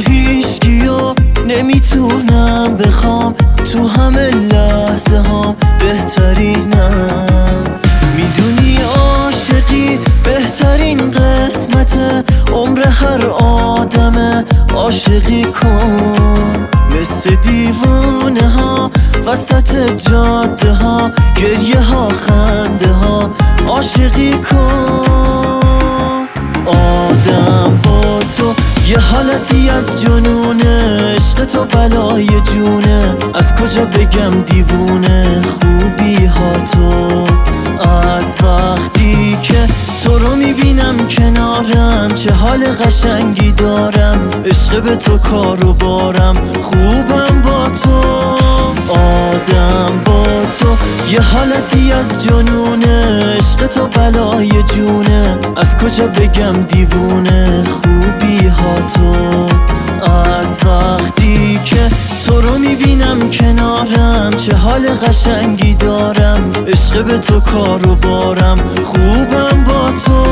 هیچکیو نمیتونم بخوام، تو همه لحظه هام بهترینم. میدونی عاشقی بهترین قسمت عمر هر آدمه، عاشقی کن مثل دیوونه ها وسط جاده ها، گریه ها خنده ها، عاشقی کن. آدم با تو یه حالتی از جنونه، عشق تو بلای جونه، از کجا بگم دیوونه خوبی ها تو. از وقتی که تو رو میبینم کنارم، چه حال قشنگی دارم، عشق به تو کار و بارم، خوبم با تو. آدم با تو یه حالتی از جنونه، عشق تو بلای جونه، از کجا بگم دیوونه خوبی ها تو. از وقتی که تو رو میبینم کنارم، چه حال قشنگی دارم، عشق به تو کار و بارم، خوبم با تو.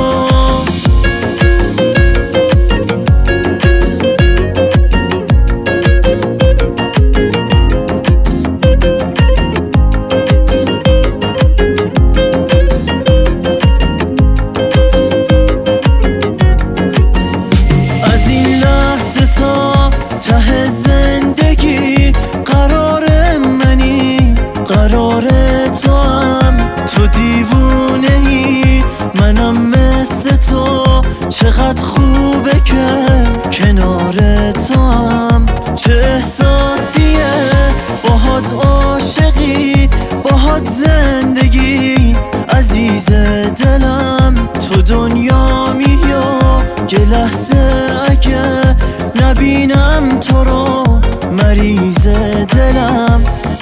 ته زندگی قرار منی، قرار تو هم، تو دیوونه ای، منم مثل تو. چقدر خوبه که کنار تو هم، چه احساسیه باهات عاشقی، باهات زندگی، عزیز دلم. تو دنیامی یه لحظه اگه نبینم تو رو، مریض دلم.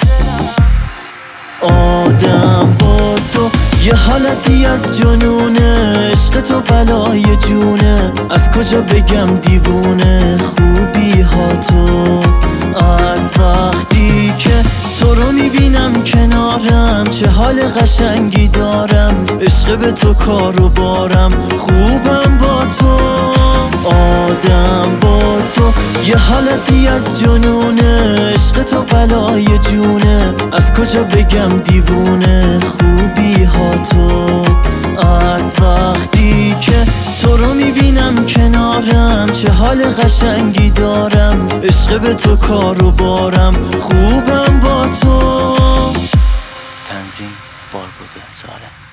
آدم با تو یه حالتی از جنونه، عشق تو بلای جونه، از کجا بگم دیوونه خوبی ها تو. از وقتی که تو رو میبینم کنارم، چه حال قشنگی دارم، عشق به تو کار و بارم، خوبم با تو. آدم با تو یه حالتی از جنونه، عشق تو بلای جونه، از کجا بگم دیوونه خوبی ها تو. از وقتی که تو رو میبینم کنارم، چه حال قشنگی دارم، عشق به تو کار و بارم، خوبم با تو. تنظیم باربد سالم.